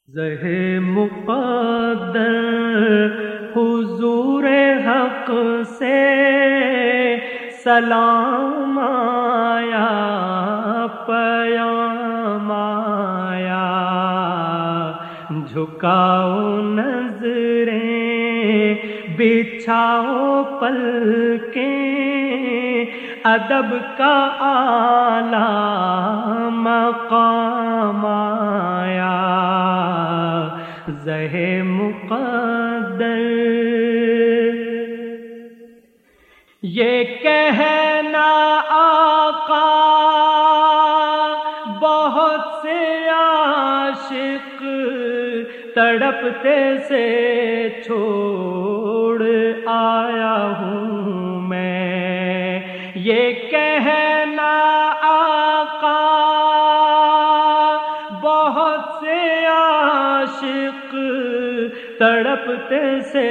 زہ مقدر حضور حق سے سلام آیا، پیام آیا، جھکاؤ نظریں بچھاؤ پلکیں، ادب کا اعلیٰ مقام آیا، زہ مقدر۔ یہ کہنا آقا بہت سے عاشق تڑپتے سے چھوڑ آیا ہوں میں، یہ کہنا آقا بہت سے عاشق تڑپتے سے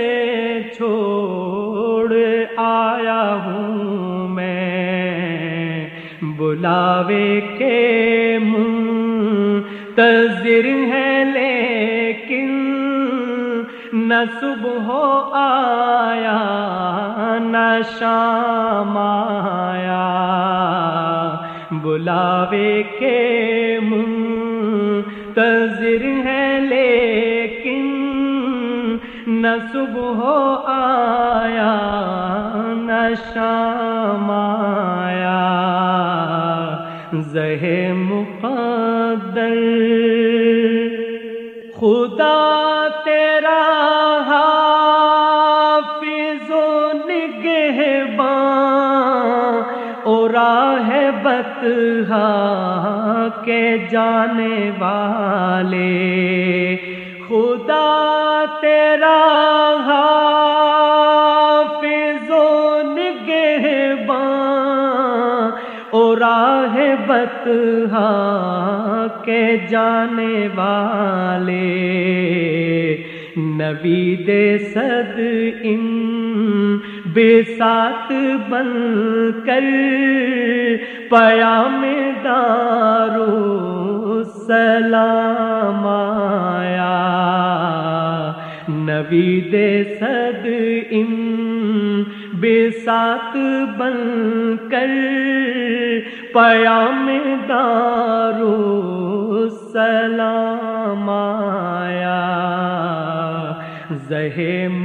چھوڑ آیا ہوں میں، بلاوے کے منتظر ہے لیکن نہ صبح آیا نہ شام آیا، بلاوے کے منتظر ہے لیکن نہ صبح آیا نہ شام آیا، زہ مقدر۔ خدا تیرا حافظ و نگہباں اور راہ بطحا کے جانے والے، خدا تیرا حافظ و نگہباں اور راہ بطحا کے جانے والے، نوید صد ان بساط بن کر پیام دارالسلام آیا، نوید صد ان بساط بن کر پیام دارالسلام آیا، زہ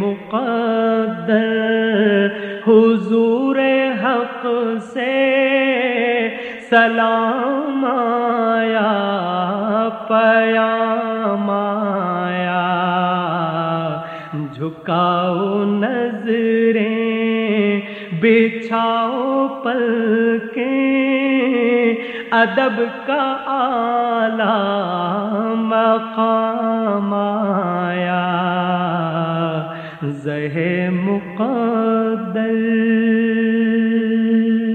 مقدر حضور حق سے سلام آیا، پیام آیا، جھکاؤ نظریں بچھاؤ پلکیں، ادب کا اعلیٰ مقام آیا، زہ مقدر۔